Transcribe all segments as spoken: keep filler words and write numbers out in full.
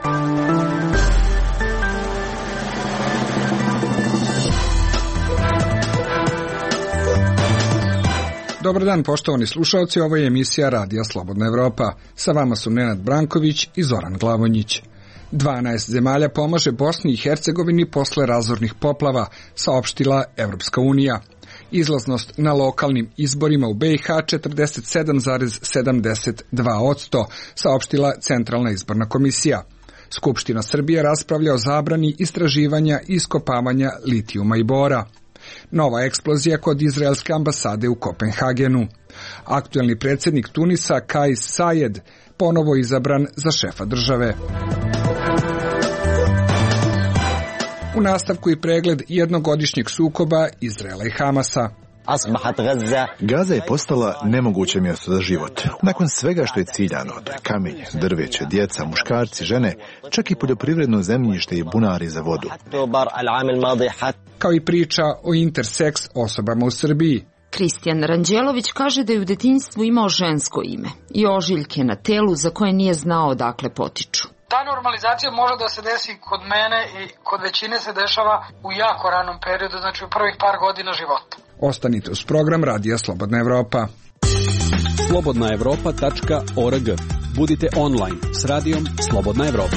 Dobar dan, poštovani slušalci, ovo je emisija Radija Slobodna Evropa. Sa vama su Nenad Branković i Zoran Glavonjić. dvanaest zemalja pomaže Bosni i Hercegovini posle razornih poplava, saopštila Evropska unija. Izlaznost na lokalnim izborima u be i ha četrdeset sedam zarez sedamdeset dva posto, saopštila Centralna izborna komisija. Skupština Srbije raspravlja o zabrani istraživanja i iskopavanja litijuma i bora. Nova eksplozija kod izraelske ambasade u Kopenhagenu. Aktuelni predsjednik Tunisa Kais Sajed ponovo izabran za šefa države. U nastavku i pregled jednogodišnjeg sukoba Izraela i Hamasa. Gaza je postala nemoguće mjesto za život. Nakon svega što je ciljano, to je kamenje, drveće, djeca, muškarci, žene, čak i poljoprivredno zemljište i bunari za vodu. Kao i priča o interseks osobama u Srbiji. Kristijan Ranđelović kaže da je u detinjstvu imao žensko ime i ožiljke na telu za koje nije znao odakle potiču. Ta normalizacija može da se desi kod mene i kod većine se dešava u jako ranom periodu, znači u prvih par godina života. Ostanite uz program Radija Slobodna Evropa. slobodna evropa tačka org. Budite online s Radijom Slobodna Evropa.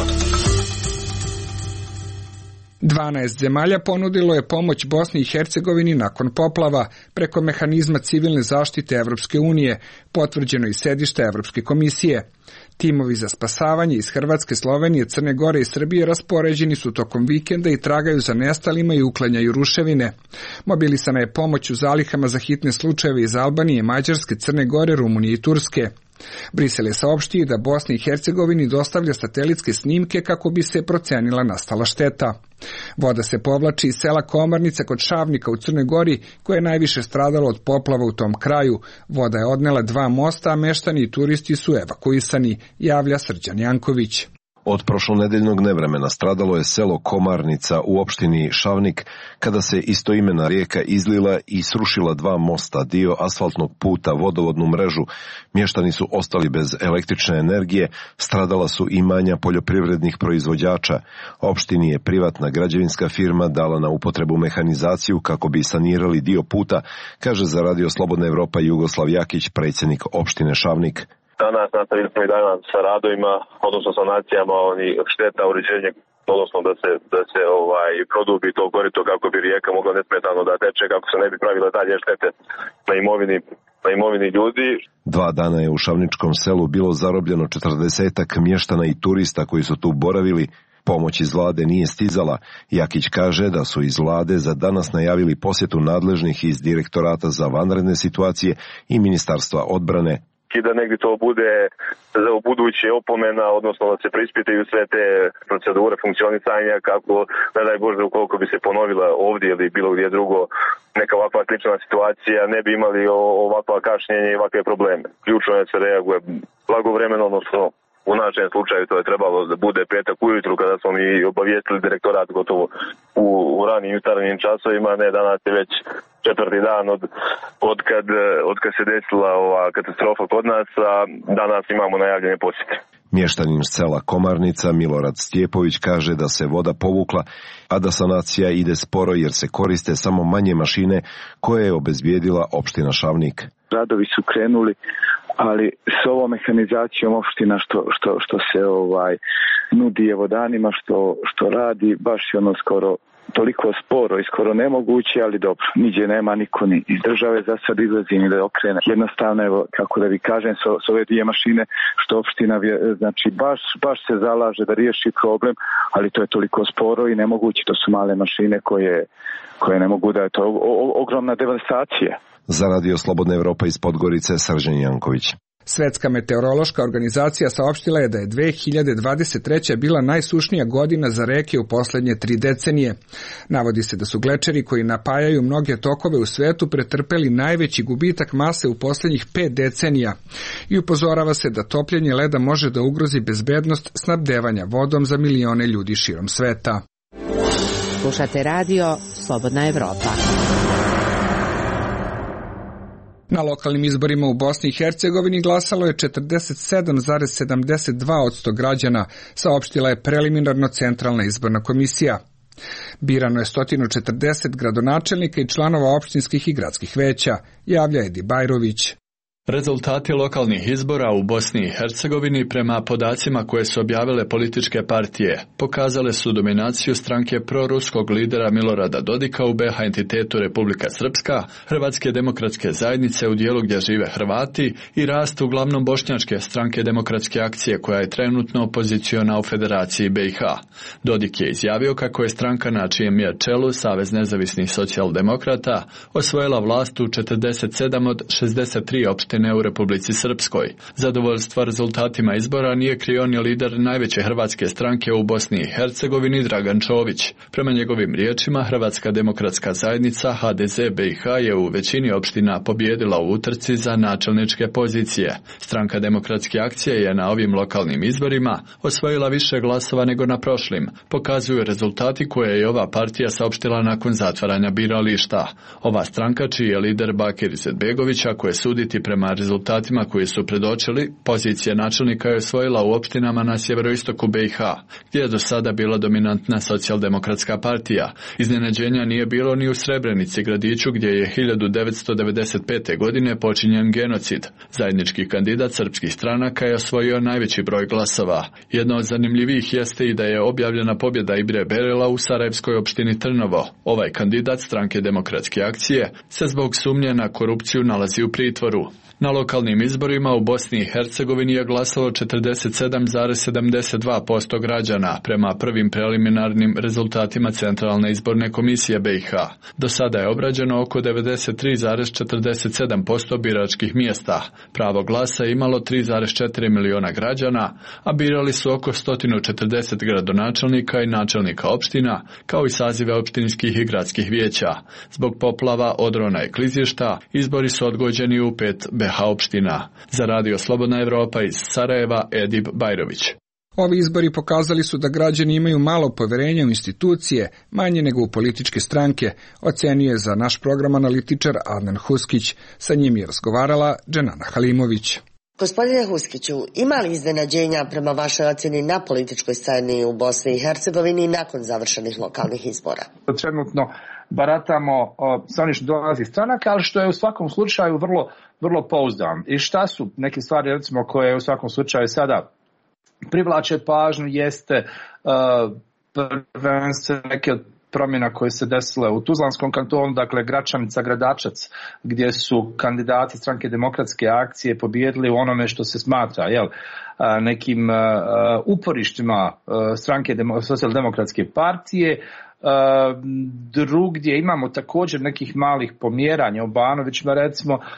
dvanaest zemalja ponudilo je pomoć Bosni i Hercegovini nakon poplava preko mehanizma civilne zaštite Evropske unije, potvrđeno iz sedišta Evropske komisije. Timovi za spasavanje iz Hrvatske, Slovenije, Crne Gore i Srbije raspoređeni su tokom vikenda i tragaju za nestalima i uklanjaju ruševine. Mobilisana je pomoć u zalihama za hitne slučajeve iz Albanije, Mađarske, Crne Gore, Rumunije i Turske. Brisel je saopštio da Bosni i Hercegovini dostavlja satelitske snimke kako bi se procenila nastala šteta. Voda se povlači iz sela Komarnica kod Šavnika u Crnoj Gori, koje je najviše stradalo od poplava u tom kraju. Voda je odnela dva mosta, a meštani i turisti su evakuisani, javlja Srđan Janković. Od prošlonedeljnog nevremena stradalo je selo Komarnica u opštini Šavnik, kada se istoimena rijeka izlila i srušila dva mosta, dio asfaltnog puta, vodovodnu mrežu. Mještani su ostali bez električne energije, stradala su imanja poljoprivrednih proizvođača. Opštini je privatna građevinska firma dala na upotrebu mehanizaciju kako bi sanirali dio puta, kaže za Radio Slobodna Evropa Jugoslav Jakić, predsjednik opštine Šavnik. Danas nastavili smo i danas sa radovima, odnosno sanacijama onih šteta, uređenje, odnosno da se, da se ovaj, produbi to korito kako bi rijeka mogla nesmetano da teče, kako se ne bi pravile dalje štete na imovini, na imovini ljudi. Dva dana je u Šavničkom selu bilo zarobljeno četrdesetak mještana i turista koji su tu boravili. Pomoć iz vlade nije stizala. Jakić kaže da su iz vlade za danas najavili posjetu nadležnih iz Direktorata za vanredne situacije i Ministarstva odbrane. I da negdje to bude za buduće opomena, odnosno da se preispitaju sve te procedure funkcionisanja kako, ne daj Bože, ukoliko bi se ponovila ovdje ili bilo gdje drugo neka ovakva slična situacija, ne bi imali ovakva kašnjenja i ovakve probleme. Ključno je da se reaguje blagovremeno, odnosno u našem slučaju to je trebalo da bude petak ujutru kada smo mi obavijestili direktorat gotovo u, u ranim jutarnjim časovima, ne danas je već četvrti dan od, od, kad, od kad se desila ova katastrofa kod nas, a danas imamo najavljene posjete. Mještanin sela Komarnica Milorad Stjepović kaže da se voda povukla, a da sanacija ide sporo jer se koriste samo manje mašine koje je obezbijedila opština Šavnik. Radovi su krenuli, ali s ovom mehanizacijom opština što, što, što se ovaj nudi evo danima, što, što radi, baš je ono skoro toliko sporo i skoro nemoguće, ali dobro, niđe nema niko ni iz države za sad izlazi ni da okrene. Jednostavno, evo, kako da vi kažem, s, s ove dvije mašine što opština, znači, baš, baš se zalaže da riješi problem, ali to je toliko sporo i nemoguće, to su male mašine koje, koje ne mogu da je to o, o, ogromna devastacija. Za Radio Slobodna Evropa iz Podgorice, Srđan Janković. Svetska meteorološka organizacija saopštila je da je dve hiljade dvadeset treća bila najsušnija godina za reke u posljednje tri decenije. Navodi se da su glečeri koji napajaju mnoge tokove u svetu pretrpeli najveći gubitak mase u posljednjih pet decenija i upozorava se da topljenje leda može da ugrozi bezbednost snabdevanja vodom za milione ljudi širom sveta. Slušate radio Slobodna Evropa. Na lokalnim izborima u Bosni i Hercegovini glasalo je četrdeset sedam zarez sedamdeset dva posto građana, saopštila je preliminarno Centralna izborna komisija. Birano je sto četrdeset gradonačelnika i članova opštinskih i gradskih veća, javlja Edi Bajrović. Rezultati lokalnih izbora u Bosni i Hercegovini prema podacima koje su objavile političke partije pokazale su dominaciju stranke proruskog lidera Milorada Dodika u be ha entitetu Republika Srpska, Hrvatske demokratske zajednice u dijelu gdje žive Hrvati i rast uglavnom bošnjačke stranke Demokratske akcije koja je trenutno opoziciona u Federaciji be i ha. Dodik je izjavio kako je stranka na čijem je čelu Savez nezavisnih socijaldemokrata osvojila vlast u četrdeset sedam od šezdeset tri opštine u Republici Srpskoj. Zadovoljstva rezultatima izbora nije krio ni lider najveće hrvatske stranke u Bosni i Hercegovini Dragan Čović. Prema njegovim riječima, Hrvatska demokratska zajednica ha de ze be i ha je u većini opština pobijedila u utrci za načelničke pozicije. Stranka Demokratske akcije je na ovim lokalnim izborima osvojila više glasova nego na prošlim, pokazuju rezultati koje je ova partija saopštila nakon zatvaranja birališta. Ova stranka, čiji je lider Bakir Izetbegović, ako je suditi prema rezultatima koji su predočili, pozicija načelnika je osvojila u opštinama na sjeveroistoku be i ha, gdje je do sada bila dominantna socijaldemokratska partija. Iznenađenja nije bilo ni u Srebrenici, gradiću gdje je hiljadu devetsto devedeset pete. godine počinjen genocid. Zajednički kandidat srpskih stranaka je osvojio najveći broj glasova. Jedno od zanimljivih jeste i da je objavljena pobjeda Ibre Berela u sarajevskoj opštini Trnovo. Ovaj kandidat stranke Demokratske akcije se zbog sumnje na korupciju nalazi u pritvoru. Na lokalnim izborima u Bosni i Hercegovini je glasalo četrdeset sedam zarez sedamdeset dva posto građana prema prvim preliminarnim rezultatima Centralne izborne komisije be i ha. Do sada je obrađeno oko devedeset tri zarez četrdeset sedam posto biračkih mjesta. Pravo glasa je imalo tri zarez četiri miliona građana, a birali su oko sto četrdeset gradonačelnika i načelnika opština, kao i sazive opštinskih i gradskih vijeća. Zbog poplava, odrona i klizišta, izbori su odgođeni u pet be ha opština. Za Radio Slobodna Evropa iz Sarajeva, Edip Bajrović. Ovi izbori pokazali su da građani imaju malo poverenja u institucije, manje nego u političke stranke, ocenio je za naš program analitičar Adnan Huskić. Sa njim je razgovarala Dženana Halimović. Gospodine Huskiću, ima li iznenađenja prema vašoj ocjeni na političkoj sceni u Bosni i Hercegovini nakon završenih lokalnih izbora? Trenutno baratamo o, sa onim što dolazi iz stranaka, ali što je u svakom slučaju vrlo, vrlo pouzdan. I šta su neke stvari, recimo, koje u svakom slučaju sada privlače pažnju, jeste uh, prvenstveno neke od promjena koje se desile u Tuzlanskom kantonu, dakle Gračanica, Gradačac, gdje su kandidati stranke Demokratske akcije pobijedili u onome što se smatra, jel, nekim uh, uporištima uh, stranke demo, socijaldemokratske partije. Uh, drugdje imamo također nekih malih pomjeranja u Banovićima, recimo uh,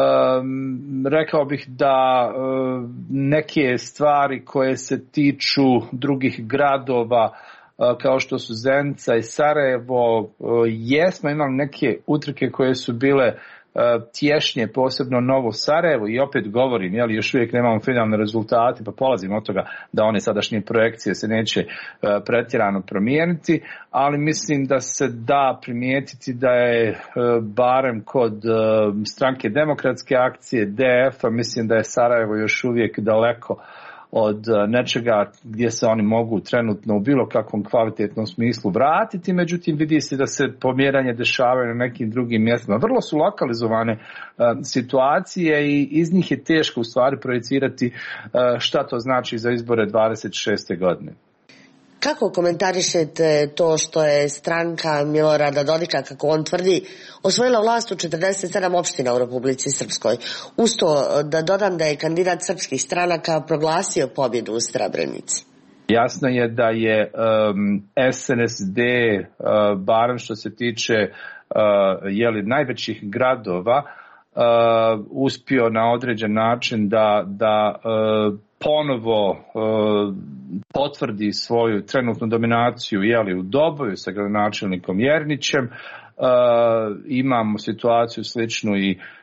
rekao bih da uh, neke stvari koje se tiču drugih gradova uh, kao što su Zenica i Sarajevo, uh, jesmo imali neke utrke koje su bile tješnje, posebno Novo Sarajevo, i opet govorim, jeli, još uvijek nemamo finalne rezultate, pa polazimo od toga da one sadašnje projekcije se neće uh, pretjerano promijeniti, ali mislim da se da primijetiti da je uh, barem kod uh, stranke Demokratske akcije, de ef a, mislim da je Sarajevo još uvijek daleko od nečega gdje se oni mogu trenutno u bilo kakvom kvalitetnom smislu vratiti, međutim vidi se da se pomjeranje dešavaju na nekim drugim mjestima. Vrlo su lokalizovane uh, situacije i iz njih je teško u stvari projecirati uh, šta to znači za izbore dvadeset šeste. godine. Kako komentarišete to što je stranka Milorada Dodika, kako on tvrdi, osvojila vlast u četrdeset sedam opština u Republici Srpskoj? Uz to da dodam da je kandidat srpskih stranaka proglasio pobjedu u Srebrenici. Jasno je da je um, es en es de, uh, barem što se tiče uh, jeli, najvećih gradova, uh, uspio na određen način da, da uh, ponovo uh, potvrdi svoju trenutnu dominaciju, jeli, u Doboju sa gradonačelnikom Jernićem. Uh, imamo situaciju sličnu i,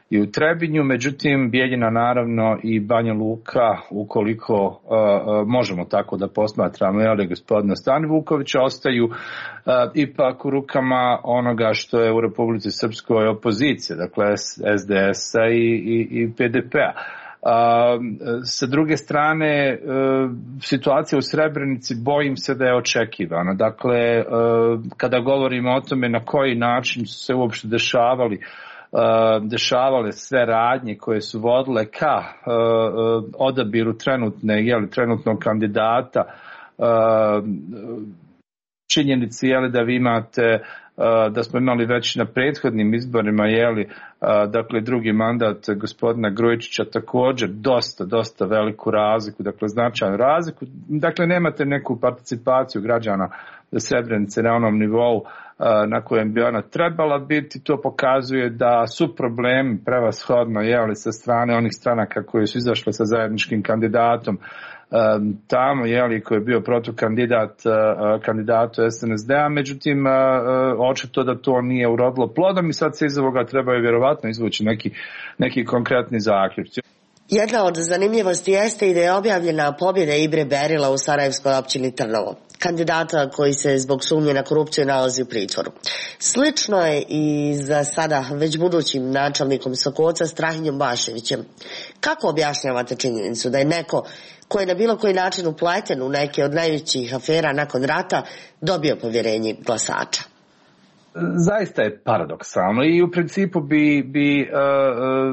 i u Trebinju, međutim Bijeljina naravno i Banja Luka, ukoliko uh, uh, možemo tako da posmatramo, jel, gospodina Stani Vukovića, ostaju uh, ipak u rukama onoga što je u Republici Srpskoj opozicija, dakle S D S-a i, i, i P D P-a. Uh, sa druge strane, uh, situacija u Srebrenici bojim se da je očekivana. Dakle, uh, kada govorimo o tome na koji način su se uopšte dešavali uh, dešavale sve radnje koje su vodile ka uh, uh, odabiru trenutne, jeli, trenutnog kandidata, uh, činjenici, jeli, da vi imate da smo imali već na prethodnim izborima, jeli, dakle drugi mandat gospodina Grujičića, također dosta, dosta veliku razliku, dakle značajnu razliku, dakle nemate neku participaciju građana Srebrenice na onom nivou na kojem bi ona trebala biti. To pokazuje da su problemi prevashodno, jeli, sa strane onih stranaka koji su izašle sa zajedničkim kandidatom tamo, jeli, koji je bio protukandidat kandidatu S N S D-a, međutim očito da to nije urodilo plodom i sad se iz ovoga trebaju vjerovatno izvući neki, neki konkretni zaključci. Jedna od zanimljivosti jeste i da je objavljena pobjeda Ibre Berila u Sarajevskoj općini Trnovo, kandidata koji se zbog sumnje na korupciju nalazi u pritvoru. Slično je i za sada već budućim načelnikom Sokoca Strahinjom Baševićem. Kako objašnjavate činjenicu da je neko koji je na bilo koji način upleten u neke od najvećih afera nakon rata dobio povjerenje glasača? Zaista je paradoksalno i u principu bi, bi uh, uh,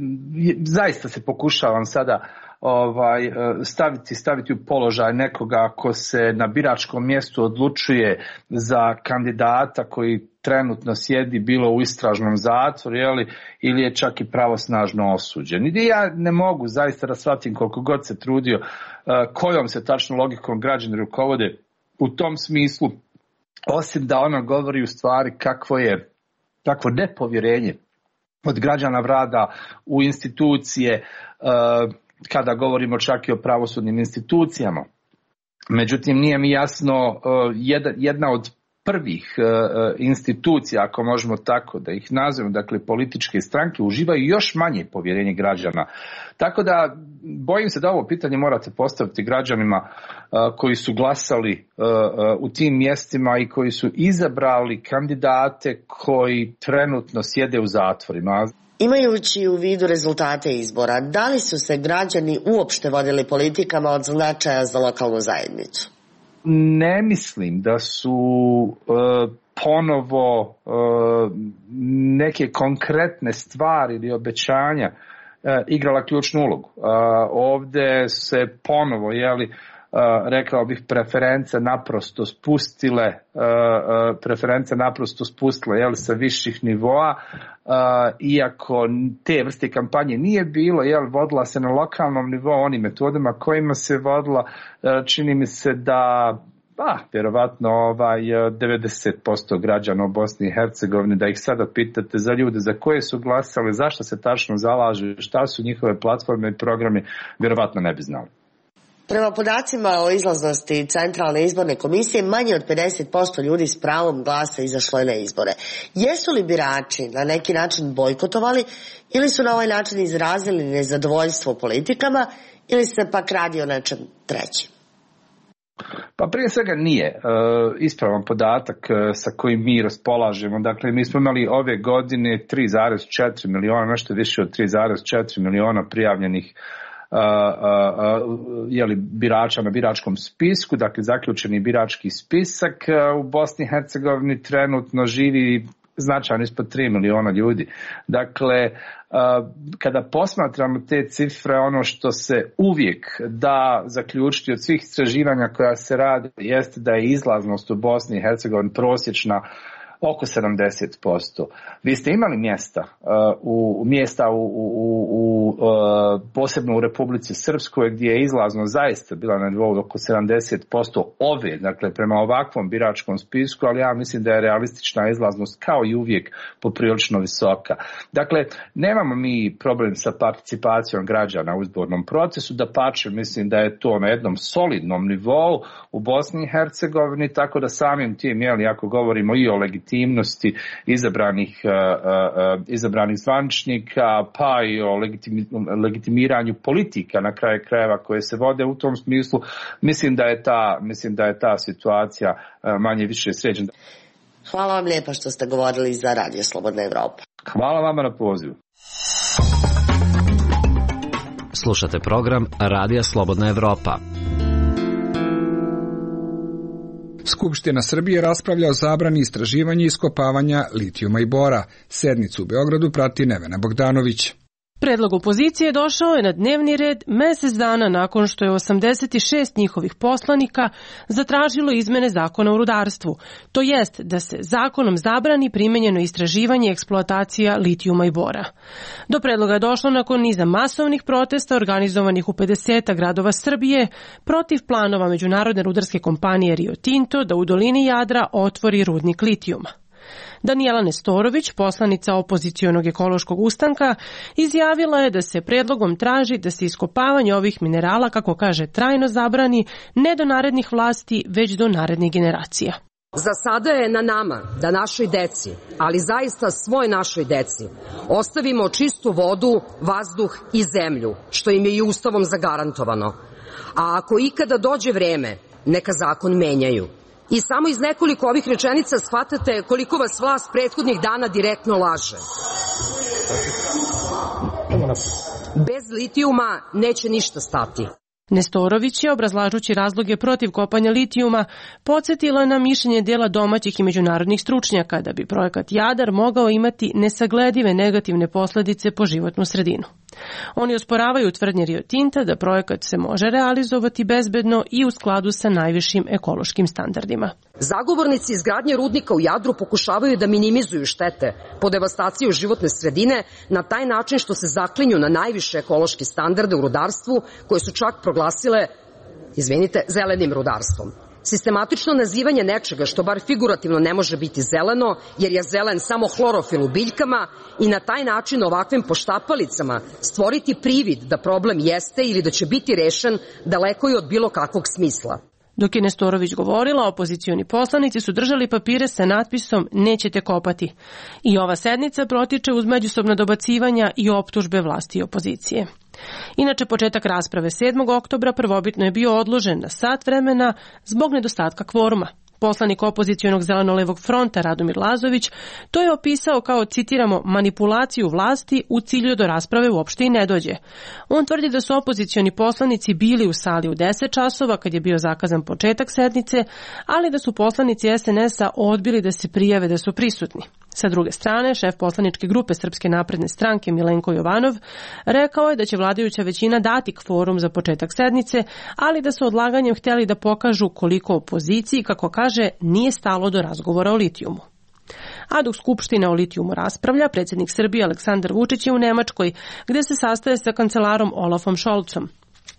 zaista se pokušavam sada ovaj, staviti, staviti u položaj nekoga ko se na biračkom mjestu odlučuje za kandidata koji trenutno sjedi bilo u istražnom zatvoru, jeli, ili je čak i pravosnažno osuđen. I ja ne mogu zaista da shvatim koliko god se trudio kojom se tačno logikom građani rukovode u tom smislu, osim da ona govori u stvari kakvo je takvo nepovjerenje od građana vlada u institucije, kada govorimo čak i o pravosudnim institucijama. Međutim, nije mi jasno, jedna od prvih institucija, ako možemo tako da ih nazovemo, dakle političke stranke, uživaju još manje povjerenje građana. Tako da bojim se da ovo pitanje morate postaviti građanima koji su glasali u tim mjestima i koji su izabrali kandidate koji trenutno sjede u zatvorima. Imajući u vidu rezultate izbora, da li su se građani uopšte vodili politikama od značaja za lokalnu zajednicu? Ne mislim da su uh, ponovo uh, neke konkretne stvari ili obećanja uh, igrala ključnu ulogu. Uh, ovdje se ponovo, jeli, uh, rekao bih, preference naprosto spustile, uh, uh, preference naprosto spustile, jeli, sa viših nivoa. Uh, iako te vrste kampanje nije bilo, jel, vodila se na lokalnom nivou onim metodama kojima se vodila, uh, čini mi se da pa, vjerovatno ovaj, devedeset posto građana u Bosni i Hercegovini, da ih sada pitate za ljude za koje su glasali, zašto se tačno zalažu, šta su njihove platforme i programi, vjerovatno ne bi znali. Prema podacima o izlaznosti Centralne izborne komisije, manje od pedeset posto ljudi s pravom glasa izašlo je na izbore. Jesu li birači na neki način bojkotovali ili su na ovaj način izrazili nezadovoljstvo politikama ili se pak radi o nečem trećem? Pa prije svega nije e, ispravan podatak e, sa kojim mi raspolažemo. Dakle, mi smo imali ove godine tri zarez četiri miliona, nešto više od tri zarez četiri miliona prijavljenih Uh, uh, uh, jeli, birača na biračkom spisku, dakle zaključeni birački spisak. Uh, u Bosni i Hercegovini trenutno živi značajno ispod tri miliona ljudi. Dakle, uh, kada posmatramo te cifre, ono što se uvijek da zaključiti od svih istraživanja koja se radi jeste da je izlaznost u Bosni i Hercegovini prosječna oko sedamdeset posto. Vi ste imali mjesta uh, u mjesta u, u, u uh, posebno u Republici Srpskoj gdje je izlaznost zaista bila na nivou oko sedamdeset posto ove, dakle prema ovakvom biračkom spisku, ali ja mislim da je realistična izlaznost kao i uvijek poprilično visoka. Dakle, nemamo mi problem sa participacijom građana u izbornom procesu, dapače, mislim da je to na jednom solidnom nivou u Bosni i Hercegovini, tako da samim tim, jeli, ako govorimo i o legitimnosti legitimnosti izabranih, izabranih zvančnika, pa i o legitimiranju politika na kraju krajeva koje se vode u tom smislu. Mislim da je ta, mislim da je ta situacija manje više sređena. Hvala vam lijepa što ste govorili za Radio Slobodna Evropa. Hvala vama na pozivu. Slušate program Radija Slobodna Evropa. Skupština Srbije raspravlja o zabrani istraživanja i iskopavanja litijuma i bora. Sednicu u Beogradu prati Nevena Bogdanović. Predlog opozicije došao je na dnevni red mesec dana nakon što je osamdeset šest njihovih poslanika zatražilo izmene zakona o rudarstvu, to jest da se zakonom zabrani primenjeno istraživanje i eksploatacija litijuma i bora. Do predloga je došlo nakon niza masovnih protesta organizovanih u pedeset gradova Srbije protiv planova međunarodne rudarske kompanije Rio Tinto da u dolini Jadra otvori rudnik litijuma. Danijela Nestorović, poslanica opozicionog ekološkog ustanka, izjavila je da se predlogom traži da se iskopavanje ovih minerala, kako kaže, trajno zabrani ne do narednih vlasti, već do narednih generacija. Za sada je na nama da našoj deci, ali zaista svoj našoj deci, ostavimo čistu vodu, vazduh i zemlju, što im je i Ustavom zagarantovano. A ako ikada dođe vreme, neka zakon menjaju. I samo iz nekoliko ovih rečenica shvatate koliko vas vlast prethodnih dana direktno laže. Bez litijuma neće ništa stati. Nestorović je, obrazlažući razloge protiv kopanja litijuma, podsjetila na mišljenje dela domaćih i međunarodnih stručnjaka da bi projekat Jadar mogao imati nesagledive negativne posledice po životnu sredinu. Oni osporavaju tvrdnje Rio Tinta da projekat se može realizovati bezbedno i u skladu sa najvišim ekološkim standardima. Zagovornici izgradnje rudnika u Jadru pokušavaju da minimizuju štete po devastaciju životne sredine na taj način što se zaklinju na najviše ekološke standarde u rudarstvu koje su čak proglasile, izvinite, zelenim rudarstvom. Sistematično nazivanje nečega što bar figurativno ne može biti zeleno, jer je zelen samo hlorofil u biljkama, i na taj način ovakvim poštapalicama stvoriti privid da problem jeste ili da će biti rešen daleko je od bilo kakvog smisla. Dok je Nestorović govorila, opozicioni poslanici su držali papire sa natpisom "Nećete kopati". I ova sednica protiče uz međusobna dobacivanja i optužbe vlasti i opozicije. Inače, početak rasprave sedmog oktobra prvobitno je bio odložen na sat vremena zbog nedostatka kvoruma. Poslanik opozicionog zeleno-levog fronta Radomir Lazović to je opisao kao, citiramo, manipulaciju vlasti u cilju do rasprave uopšte i ne dođe. On tvrdi da su opozicioni poslanici bili u sali u deset časova kad je bio zakazan početak sednice, ali da su poslanici es en es a odbili da se prijave da su prisutni. Sa druge strane, šef poslaničke grupe Srpske napredne stranke Milenko Jovanov rekao je da će vladajuća većina dati kvorum za početak sednice, ali da su odlaganjem htjeli da pokažu koliko opoziciji, kako kaže, nije stalo do razgovora o litijumu. A dok Skupština o litijumu raspravlja, predsjednik Srbije Aleksandar Vučić je u Nemačkoj, gde se sastaje sa kancelarom Olafom Scholzom.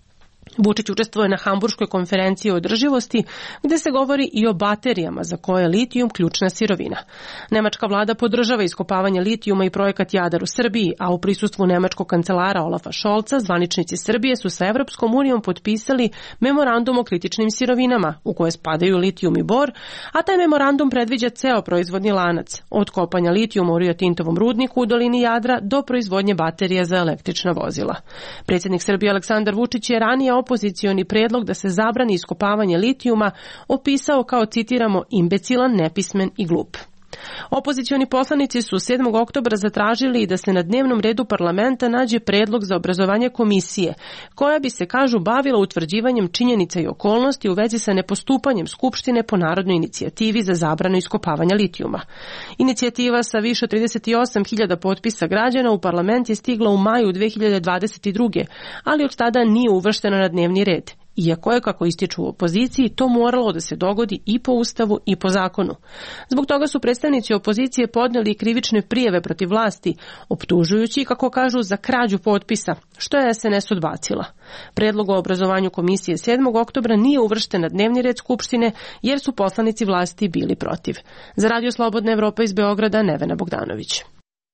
Vučić učestvuje na Hamburškoj konferenciji o održivosti, gde se govori i o baterijama za koje je litijum ključna sirovina. Nemačka vlada podržava iskopavanje litijuma i projekat Jadar u Srbiji, a u prisustvu nemačkog kancelara Olafa Scholza zvaničnici Srbije su sa Evropskom unijom potpisali memorandum o kritičnim sirovinama, u koje spadaju litijum i bor, a taj memorandum predviđa ceo proizvodni lanac, od kopanja litijuma u Rio Tintovom rudniku u dolini Jadra do proizvodnje baterija za električna vozila. Predsjednik Srbije Aleksandar Vučić je ranije opozicioni predlog da se zabrani iskopavanje litijuma opisao kao, citiramo, imbecilan, nepismen i glup. Opozicioni poslanici su sedmog oktobra zatražili da se na dnevnom redu parlamenta nađe predlog za obrazovanje komisije, koja bi se, kažu, bavila utvrđivanjem činjenica i okolnosti u vezi sa nepostupanjem Skupštine po narodnoj inicijativi za zabranu iskopavanja litijuma. Inicijativa sa više od trideset osam hiljada potpisa građana u parlament je stigla u maju dve hiljade dvadeset druge. ali od tada nije uvrštena na dnevni red. Iako je, kako ističu u opoziciji, to moralo da se dogodi i po Ustavu i po zakonu. Zbog toga su predstavnici opozicije podneli krivične prijave protiv vlasti, optužujući, kako kažu, za krađu potpisa, što je es en es odbacila. Predlog o obrazovanju komisije sedmog oktobra nije uvršten na dnevni red Skupštine, jer su poslanici vlasti bili protiv. Za Radio Slobodna Evropa iz Beograda, Nevena Bogdanović.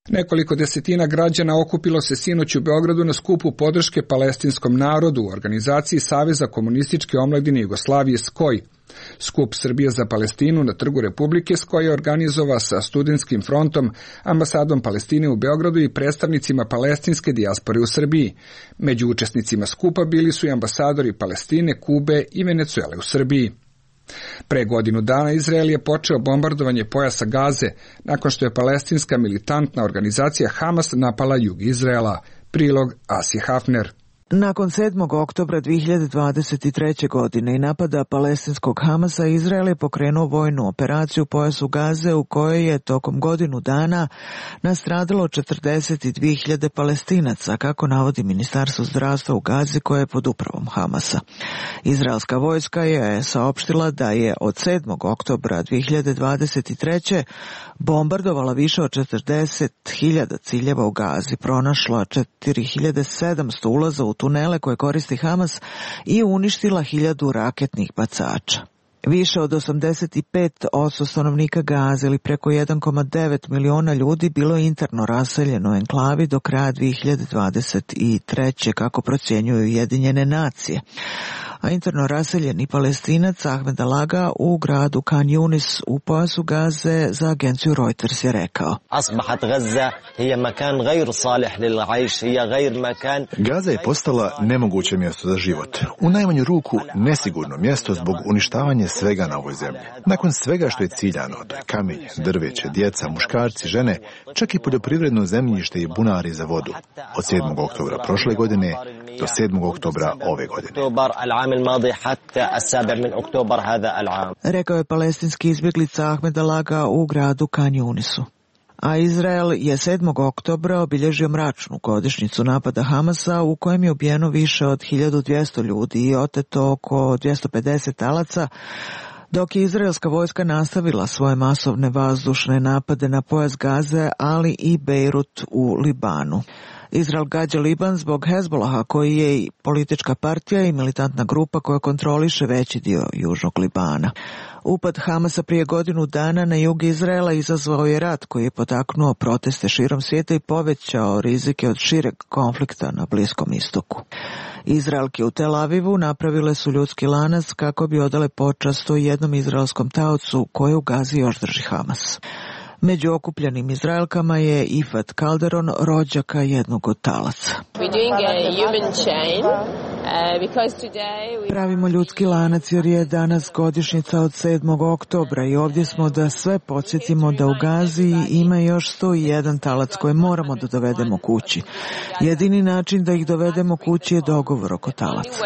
Nekoliko desetina građana okupilo se sinoć u Beogradu na skupu podrške palestinskom narodu u organizaciji Saveza komunističke omladine Jugoslavije S K O J. Skup Srbije za Palestinu na Trgu Republike S K O J je organizovao sa Studentskim frontom, ambasadom Palestine u Beogradu i predstavnicima palestinske dijaspore u Srbiji. Među učesnicima skupa bili su i ambasadori Palestine, Kube i Venecuele u Srbiji. Pre godinu dana Izrael je počeo bombardovanje pojasa Gaze nakon što je palestinska militantna organizacija Hamas napala jug Izraela. Prilog Asije Hafner. Nakon sedmog oktobra dve hiljade dvadeset treće. godine i napada palestinskog Hamasa, Izrael je pokrenuo vojnu operaciju u pojasu Gaze u kojoj je tokom godinu dana nastradalo četrdeset dve hiljade Palestinaca, kako navodi Ministarstvo zdravstva u Gazi koje je pod upravom Hamasa. Izraelska vojska je saopštila da je od sedmog oktobra dve hiljade dvadeset treće. bombardovala više od četrdeset hiljada ciljeva u Gazi, pronašla četiri hiljade sedamsto ulaza u tunele koje koristi Hamas i uništila hiljadu raketnih bacača. Više od osamdeset pet posto stanovnika Gaze ili preko jedan zarez devet miliona ljudi bilo je interno raseljeno u enklavi do kraja dve hiljade dvadeset treće. kako procjenjuju Ujedinjene nacije. A interno raseljeni Palestinac Ahmed Alaga u gradu Khan Yunis u pojasu Gaze za agenciju Reuters je rekao: Gaza je postala nemoguće mjesto za život. U najmanju ruku nesigurno mjesto zbog uništavanja svega na ovoj zemlji. Nakon svega što je ciljano, to je kamenje, drveće, djeca, muškarci, žene, čak i poljoprivredno zemljište i bunari za vodu. Od sedmog oktobra prošle godine do sedmog oktobra ove godine. Rekao je palestinski izbjeglica Ahmed Alaga u gradu Khan Yunisu. A Izrael je sedmog oktobra obilježio mračnu godišnjicu napada Hamasa u kojem je ubijeno više od hiljadu dvjesto ljudi i oteto oko dvjesto pedeset talaca, dok je izraelska vojska nastavila svoje masovne vazdušne napade na pojas Gaze, ali i Bejrut u Libanu. Izrael gađa Liban zbog Hezbolaha, koji je i politička partija i militantna grupa koja kontroliše veći dio južnog Libana. Upad Hamasa prije godinu dana na jug Izraela izazvao je rat koji je potaknuo proteste širom svijeta i povećao rizike od šireg konflikta na Bliskom istoku. Izraelke u Tel Avivu napravile su ljudski lanac kako bi odale počast o jednom izraelskom taocu koje u Gazi još drži Hamas. Među okupljenim Izraelkama je Ifat Calderon, rođaka jednog od talaca. Pravimo ljudski lanac jer je danas godišnjica od sedmog oktobra i ovdje smo da sve podsjetimo da u Gazi ima još sto jedan talac koje moramo da dovedemo kući. Jedini način da ih dovedemo kući je dogovor oko talaca.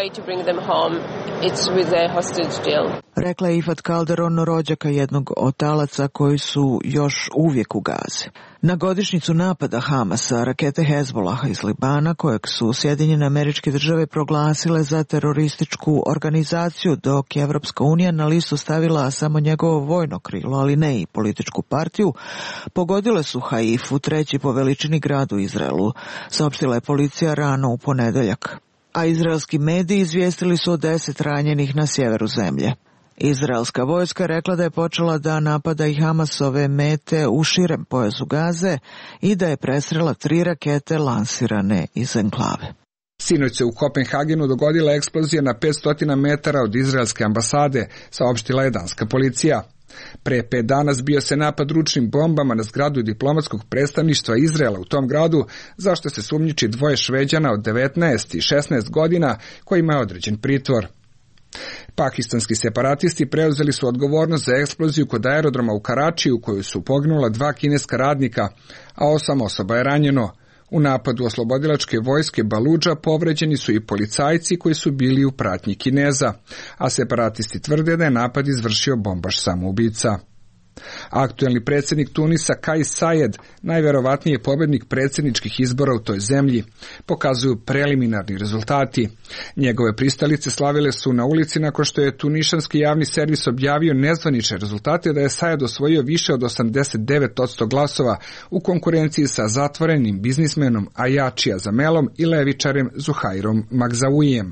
Rekla je Ifat Calderon, rođaka jednog od talaca koji su još uvijek u Gazi. Na godišnjicu napada Hamasa, rakete Hezbolaha iz Libana, kojeg su Sjedinjene Američke Države proglasile za terorističku organizaciju, dok je Evropska unija na listu stavila samo njegovo vojno krilo, ali ne i političku partiju, pogodile su Haifu, treći po veličini grad u Izraelu, saopštila je policija rano u ponedeljak. A izraelski mediji izvijestili su o deset ranjenih na sjeveru zemlje. Izraelska vojska rekla da je počela da napada i Hamasove mete u širem pojasu Gaze i da je presrela tri rakete lansirane iz enklave. Sinoć se u Kopenhagenu dogodila eksplozija na petsto metara od izraelske ambasade, saopštila je danska policija. Pre pet dana zbio se napad ručnim bombama na zgradu diplomatskog predstavništva Izraela u tom gradu, zašto se sumnjiči dvoje Šveđana od devetnaest i šesnaest godina kojima je određen pritvor. Pakistanski separatisti preuzeli su odgovornost za eksploziju kod aerodroma u Karačiju u kojoj su poginula dva kineska radnika, a osam osoba je ranjeno. U napadu oslobodilačke vojske Baludža povređeni su i policajci koji su bili u pratnji Kineza, a separatisti tvrde da je napad izvršio bombaš samoubica. Aktuelni predsjednik Tunisa Kais Saied, najverovatniji je pobjednik predsjedničkih izbora u toj zemlji, pokazuju preliminarni rezultati. Njegove pristalice slavile su na ulici nakon što je tunišanski javni servis objavio nezvanične rezultate da je Saied osvojio više od osamdeset devet posto glasova u konkurenciji sa zatvorenim biznismenom Ajačija Zamelom i levičarem Zuhairom Magzauijem.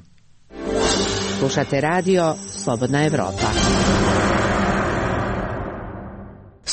Slušate radio Slobodna Evropa.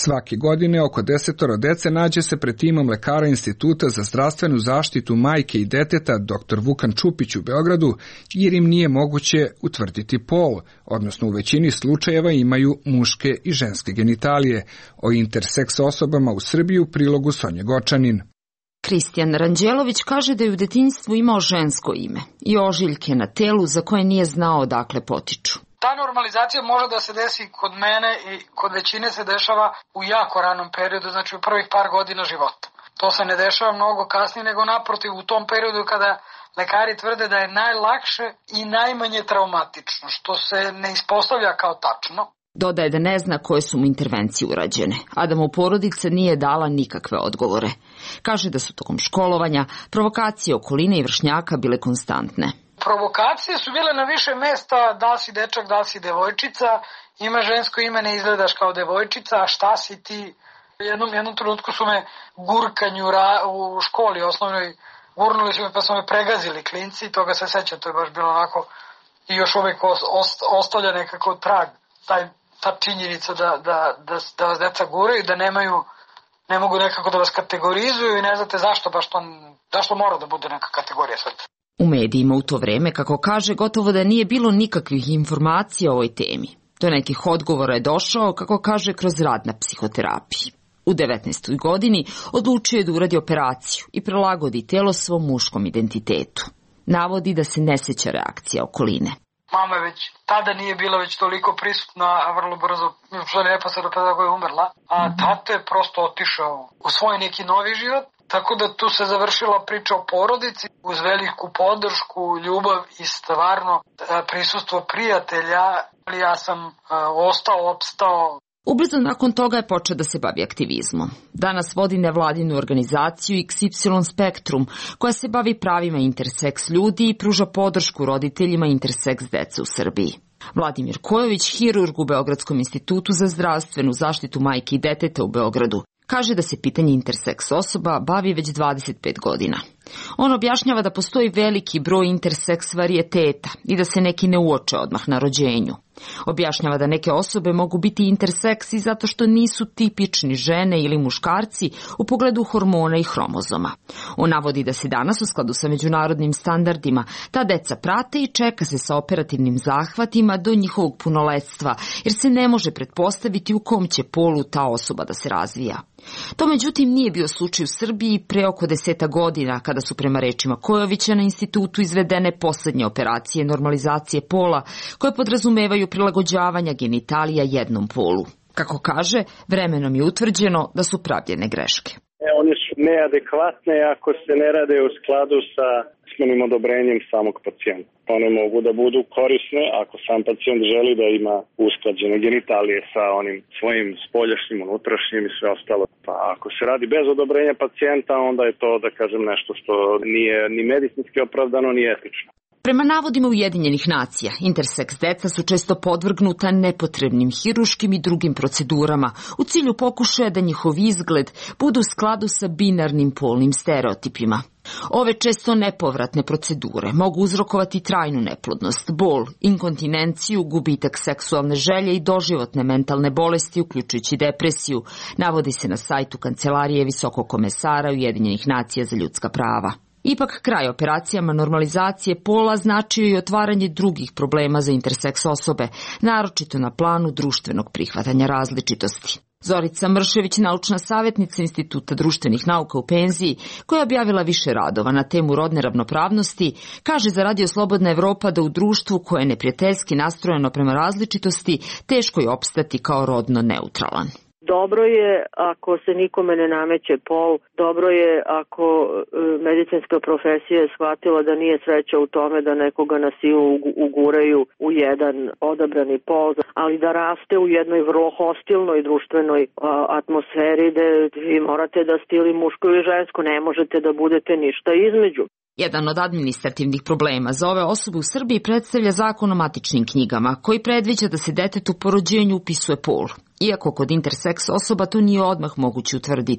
Svake godine oko desetoro dece nađe se pred timom lekara Instituta za zdravstvenu zaštitu majke i deteta dr Vukan Čupić u Beogradu, jer im nije moguće utvrditi pol, odnosno u većini slučajeva imaju muške i ženske genitalije. O interseks osobama u Srbiji u prilogu Sonje Gočanin. Kristijan Ranđelović kaže da je u detinjstvu imao žensko ime i ožiljke na telu za koje nije znao odakle potiču. Ta normalizacija može da se desi kod mene i kod većine se dešava u jako ranom periodu, znači u prvih par godina života. To se ne dešava mnogo kasnije, nego naprotiv u tom periodu kada lekari tvrde da je najlakše i najmanje traumatično, što se ne ispostavlja kao tačno. Dodaje da ne zna koje su mu intervencije urađene, a da mu porodica nije dala nikakve odgovore. Kaže da su tokom školovanja provokacije okoline i vršnjaka bile konstantne. Provokacije su bile na više mesta, da li si dečak, da li si devojčica, ima žensko ime, ne izgledaš kao devojčica, a šta si ti? Jednom, jednom trenutku su me gurkanju ra, u školi osnovnoj, gurnuli su me pa su me pregazili klinci, toga se sećam, to je baš bilo onako i još uvijek ost, ostavlja nekako trag, taj, ta činjenica da, da, da, da vas deca guraju, da nemaju, ne mogu nekako da vas kategorizuju i ne znate zašto baš to, zašto mora da bude neka kategorija sad. U medijima u to vreme, kako kaže, gotovo da nije bilo nikakvih informacija o ovoj temi. Do nekih odgovora je došao, kako kaže, kroz rad na psihoterapiji. U devetnaestoj godini odlučio je da uradi operaciju i prilagodi telo svom muškom identitetu. Navodi da se ne seća reakcija okoline. Mama već tada nije bila već toliko prisutna, a vrlo brzo, što je neposredno pre toga je umrla, a tato je prosto otišao u svoj neki novi život. Tako da tu se završila priča o porodici uz veliku podršku, ljubav i stvarno prisustvo prijatelja, ali ja sam ostao, opstao. Ubrzo nakon toga je počeo da se bavi aktivizmom. Danas vodi nevladinu organizaciju X Y Spektrum, koja se bavi pravima interseks ljudi i pruža podršku roditeljima interseks dece u Srbiji. Vladimir Kojović, hirurg u Beogradskom institutu za zdravstvenu zaštitu majke i deteta u Beogradu, kaže da se pitanje interseks osoba bavi već dvadeset pet godina. On objašnjava da postoji veliki broj interseks varijeteta i da se neki ne uoče odmah na rođenju. Objašnjava da neke osobe mogu biti interseksi zato što nisu tipični žene ili muškarci u pogledu hormona i hromozoma. On navodi da se danas u skladu sa međunarodnim standardima ta deca prate i čeka se sa operativnim zahvatima do njihovog punoletstva, jer se ne može pretpostaviti u kom će polu ta osoba da se razvija. To međutim nije bio slučaj u Srbiji pre oko deseta godina, kada su prema rečima Kojovića na institutu izvedene poslednje operacije normalizacije pola, koje podrazumevaju prilagođavanja genitalija jednom polu. Kako kaže, vremenom je utvrđeno da su pravljene greške. E, one su neadekvatne ako se ne rade u skladu sa usmenim odobrenjem samog pacijenta. One mogu da budu korisne ako sam pacijent želi da ima usklađene genitalije sa onim svojim spoljašnjim, unutrašnjim i sve ostalo. Pa ako se radi bez odobrenja pacijenta, onda je to, da kažem, nešto što nije ni medicinski opravdano, ni etično. Prema navodima Ujedinjenih nacija, interseks deca su često podvrgnuta nepotrebnim hiruškim i drugim procedurama u cilju pokušaja da njihov izgled bude u skladu sa binarnim polnim stereotipima. Ove često nepovratne procedure mogu uzrokovati trajnu neplodnost, bol, inkontinenciju, gubitak seksualne želje i doživotne mentalne bolesti, uključujući depresiju, navodi se na sajtu Kancelarije Visokog komesara Ujedinjenih nacija za ljudska prava. Ipak, kraj operacijama normalizacije pola značio i otvaranje drugih problema za interseks osobe, naročito na planu društvenog prihvatanja različitosti. Zorica Mršević, naučna savjetnica Instituta društvenih nauka u penziji, koja je objavila više radova na temu rodne ravnopravnosti, kaže za Radio Slobodna Evropa da u društvu koje je neprijateljski nastrojeno prema različitosti, teško je opstati kao rodno neutralan. Dobro je ako se nikome ne nameće pol, dobro je ako medicinska profesija je shvatila da nije sreća u tome da nekoga na silu uguraju u jedan odabrani pol, ali da raste u jednoj vrlo hostilnoj društvenoj atmosferi gde vi morate da ste ili muško ili žensko, ne možete da budete ništa između. Jedan od administrativnih problema za ove osobe u Srbiji predstavlja Zakon o matičnim knjigama, koji predviđa da se detetu po rođenju upisuje pol, iako kod interseks osoba to nije odmah moguće utvrditi.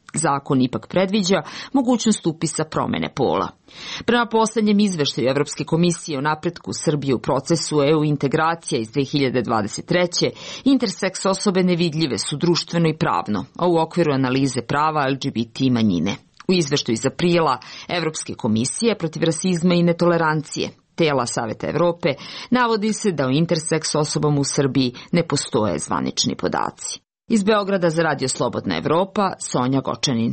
Zakon ipak predviđa mogućnost upisa promene pola. Prema poslednjem izveštaju Evropske komisije o napretku Srbije u procesu E U integracija iz dve hiljade dvadeset treće. interseks osobe nevidljive su društveno i pravno, a u okviru analize prava L G B T manjine. U izveštaju iz aprila Evropske komisije protiv rasizma i netolerancije tela Saveta Evrope navodi se da o interseks osobama u Srbiji ne postoje zvanični podaci. Iz Beograda za Radio Slobodna Evropa, Sonja Gočanin.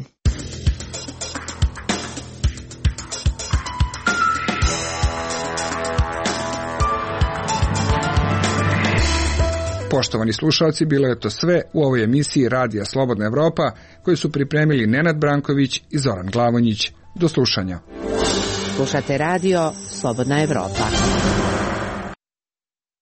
Poštovani slušalci, bilo je to sve u ovoj emisiji Radija Slobodna Evropa koju su pripremili Nenad Branković i Zoran Glavonjić. Do slušanja. Slušate Radio Slobodna Evropa.